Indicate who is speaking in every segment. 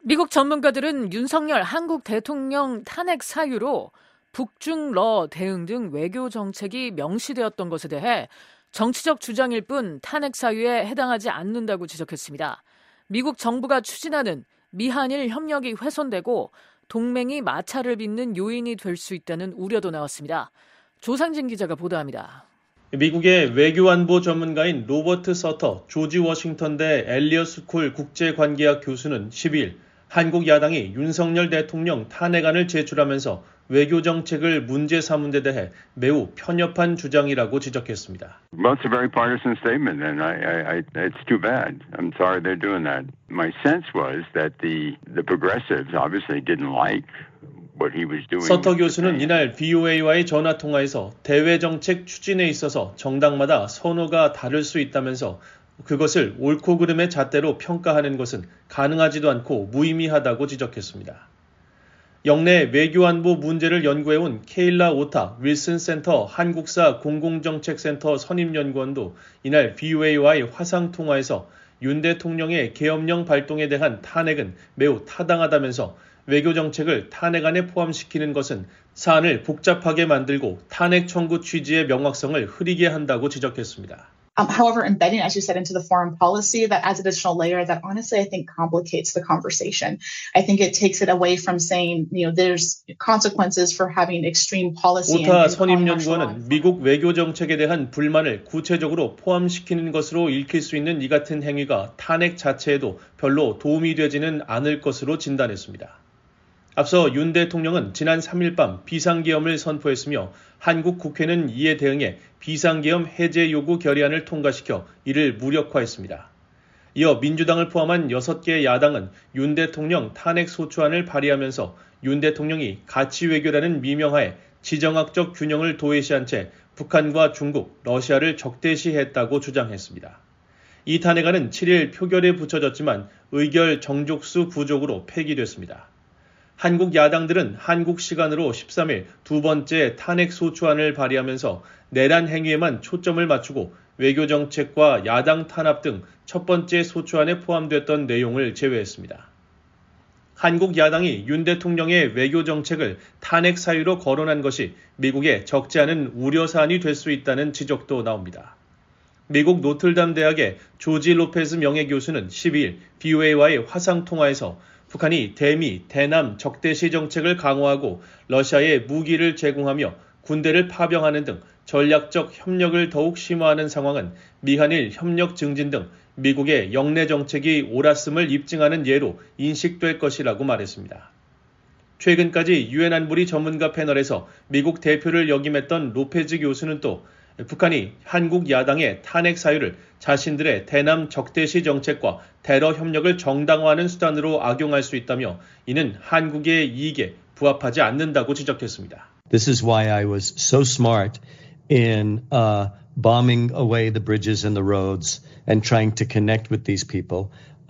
Speaker 1: 미국 전문가들은 윤석열 한국 대통령 탄핵 사유로 북중러 대응 등 외교 정책이 명시되었던 것에 대해 정치적 주장일 뿐 탄핵 사유에 해당하지 않는다고 지적했습니다. 미국 정부가 추진하는 미한일 협력이 훼손되고 동맹이 마찰을 빚는 요인이 될 수 있다는 우려도 나왔습니다. 조상진 기자가 보도합니다.
Speaker 2: 미국의 외교안보 전문가인 로버트 서터 조지 워싱턴대 엘리엇 스쿨 국제관계학 교수는 12일 한국 야당이 윤석열 대통령 탄핵안을 제출하면서 외교 정책을 문제 삼은 데 대해 매우 편협한 주장이라고 지적했습니다.
Speaker 3: Well, it's a very partisan statement, and it's too bad. I'm sorry they're doing that. My sense was that the progressives obviously didn't like what he was doing.
Speaker 2: 서터 교수는 이날 VOA와의 전화 통화에서 대외 정책 추진에 있어서 정당마다 선호가 다를 수 있다면서 그것을 옳고 그름의 잣대로 평가하는 것은 가능하지도 않고 무의미하다고 지적했습니다. 영내 외교안보 문제를 연구해온 케일라 오타 윌슨 센터 한국사 공공정책센터 선임연구원도 이날 VOA와의 화상통화에서 윤 대통령의 계엄령 발동에 대한 탄핵은 매우 타당하다면서 외교정책을 탄핵안에 포함시키는 것은 사안을 복잡하게 만들고 탄핵 청구 취지의 명확성을 흐리게 한다고 지적했습니다.
Speaker 4: However, embedding, as you said, into the foreign policy, that adds additional layer that honestly I think complicates the conversation. I think it takes it away from saying, there's consequences for having extreme policy.
Speaker 2: 오타 선임연구원은 미국 외교 정책에 대한 불만을 구체적으로 포함시키는 것으로 읽힐 수 있는 이 같은 행위가 탄핵 자체에도 별로 도움이 되지는 않을 것으로 진단했습니다. 앞서 윤 대통령은 지난 3일 밤 비상계엄을 선포했으며 한국 국회는 이에 대응해 비상계엄 해제 요구 결의안을 통과시켜 이를 무력화했습니다. 이어 민주당을 포함한 6개 야당은 윤 대통령 탄핵 소추안을 발의하면서 윤 대통령이 가치 외교라는 미명하에 지정학적 균형을 도외시한 채 북한과 중국, 러시아를 적대시했다고 주장했습니다. 이 탄핵안은 7일 표결에 붙여졌지만 의결 정족수 부족으로 폐기됐습니다. 한국 야당들은 한국 시간으로 13일 두 번째 탄핵 소추안을 발의하면서 내란 행위에만 초점을 맞추고 외교정책과 야당 탄압 등 첫 번째 소추안에 포함됐던 내용을 제외했습니다. 한국 야당이 윤 대통령의 외교정책을 탄핵 사유로 거론한 것이 미국에 적지 않은 우려사안이 될 수 있다는 지적도 나옵니다. 미국 노틀담 대학의 조지 로페즈 명예교수는 12일 VOA와의 화상통화에서 북한이 대미, 대남 적대시 정책을 강화하고 러시아에 무기를 제공하며 군대를 파병하는 등 전략적 협력을 더욱 심화하는 상황은 미한일 협력 증진 등 미국의 영내 정책이 옳았음을 입증하는 예로 인식될 것이라고 말했습니다. 최근까지 유엔 안보리 전문가 패널에서 미국 대표를 역임했던 로페즈 교수는 또 북한이 한국 야당의 탄핵 사유를 자신들의 대남 적대시 정책과 테러 협력을 정당화하는 수단으로 악용할 수 있다며 이는 한국의 이익에 부합하지 않는다고 지적했습니다.
Speaker 5: This is why I was so smart in bombing away the bridges and the roads and trying to connect with these people.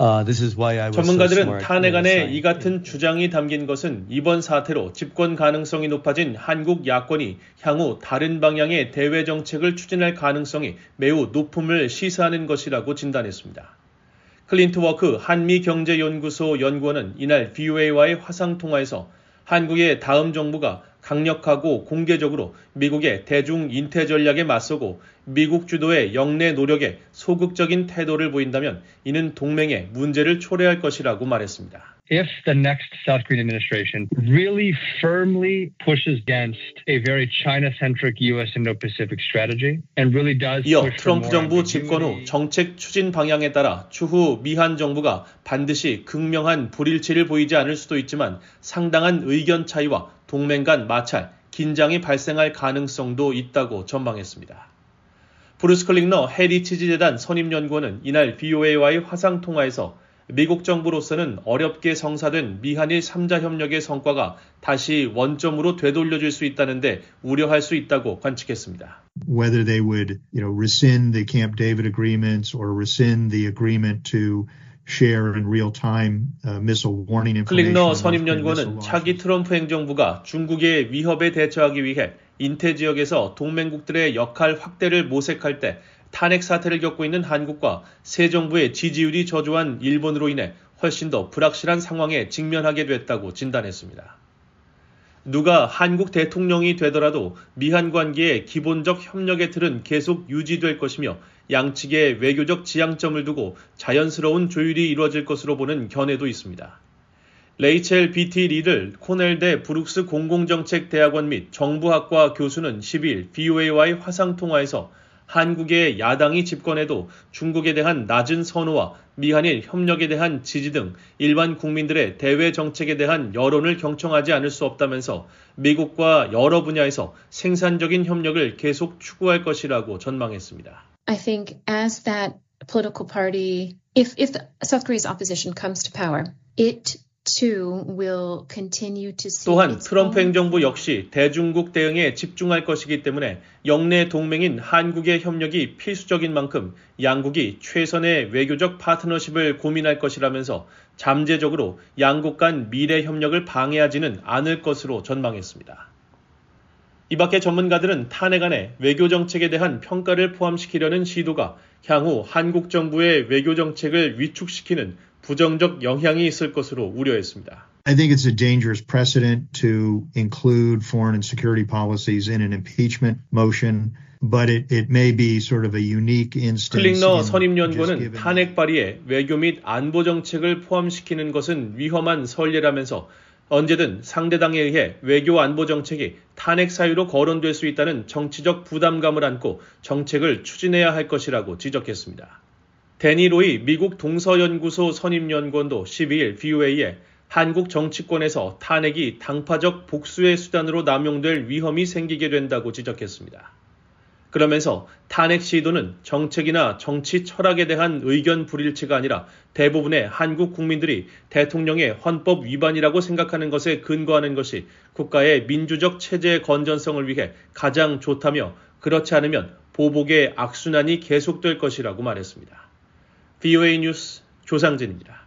Speaker 2: 전문가들은 탄핵안에 이 같은 주장이 담긴 것은 이번 사태로 집권 가능성이 높아진 한국 야권이 향후 다른 방향의 대외 정책을 추진할 가능성이 매우 높음을 시사하는 것이라고 진단했습니다. 클린트 워크 한미경제연구소 연구원은 이날 VOA와의 화상통화에서 한국의 다음 정부가 강력하고 공개적으로 미국의 대중 인태 전략에 맞서고 미국 주도의 영내 노력에 소극적인 태도를 보인다면 이는 동맹의 문제를 초래할 것이라고 말했습니다.
Speaker 6: If the next South Korean administration really firmly pushes against a very China-centric U.S. Indo-Pacific strategy and really does
Speaker 2: 이어 트럼프 정부 집권 후 정책 추진 방향에 따라 추후 미한 정부가 반드시 극명한 불일치를 보이지 않을 수도 있지만 상당한 의견 차이와 동맹 간 마찰, 긴장이 발생할 가능성도 있다고 전망했습니다. 브루스 클링너 헤리티지 재단 선임연구원은 이날 VOA와의 화상통화에서 미국 정부로서는 어렵게 성사된 미한일 3자 협력의 성과가 다시 원점으로 되돌려질 수 있다는데 우려할 수 있다고 관측했습니다.
Speaker 7: Whether they would, rescind the Camp David agreements or rescind the agreement to share in real-time missile warning information.
Speaker 2: 클링너 선임연구원은 차기 트럼프 행정부가 중국의 위협에 대처하기 위해 인태 지역에서 동맹국들의 역할 확대를 모색할 때 탄핵 사태를 겪고 있는 한국과 새 정부의 지지율이 저조한 일본으로 인해 훨씬 더 불확실한 상황에 직면하게 됐다고 진단했습니다. 누가 한국 대통령이 되더라도 미한 관계의 기본적 협력의 틀은 계속 유지될 것이며 양측의 외교적 지향점을 두고 자연스러운 조율이 이루어질 것으로 보는 견해도 있습니다. 레이첼 B.T. 리들 코넬대 브룩스 공공정책대학원 및 정부학과 교수는 12일 VOA와의 화상통화에서 한국의 야당이 집권해도 중국에 대한 낮은 선호와 미한일 협력에 대한 지지 등 일반 국민들의 대외 정책에 대한 여론을 경청하지 않을 수 없다면서 미국과 여러 분야에서 생산적인 협력을 계속 추구할 것이라고 전망했습니다.
Speaker 8: I think as that political party, if the South Korea's opposition comes to power, it
Speaker 2: 또한 트럼프 행정부 역시 대중국 대응에 집중할 것이기 때문에 영내 동맹인 한국의 협력이 필수적인 만큼 양국이 최선의 외교적 파트너십을 고민할 것이라면서 잠재적으로 양국 간 미래 협력을 방해하지는 않을 것으로 전망했습니다. 이 밖에 전문가들은 탄핵 안에 외교 정책에 대한 평가를 포함시키려는 시도가 향후 한국 정부의 외교 정책을 위축시키는 부정적 영향이 있을 것으로 우려했습니다.
Speaker 7: I think it's a dangerous precedent to include foreign and security policies in an impeachment motion, but it may be sort of a unique instance.
Speaker 2: 클링너 선임연구원은 탄핵 발의에 외교 및 안보 정책을 포함시키는 것은 위험한 선례라면서 언제든 상대당에 의해 외교 안보 정책이 탄핵 사유로 거론될 수 있다는 정치적 부담감을 안고 정책을 추진해야 할 것이라고 지적했습니다. 데니 로이 미국 동서연구소 선임연구원도 12일 VOA에 한국 정치권에서 탄핵이 당파적 복수의 수단으로 남용될 위험이 생기게 된다고 지적했습니다. 그러면서 탄핵 시도는 정책이나 정치 철학에 대한 의견 불일치가 아니라 대부분의 한국 국민들이 대통령의 헌법 위반이라고 생각하는 것에 근거하는 것이 국가의 민주적 체제의 건전성을 위해 가장 좋다며 그렇지 않으면 보복의 악순환이 계속될 것이라고 말했습니다. VOA 뉴스 조상진입니다.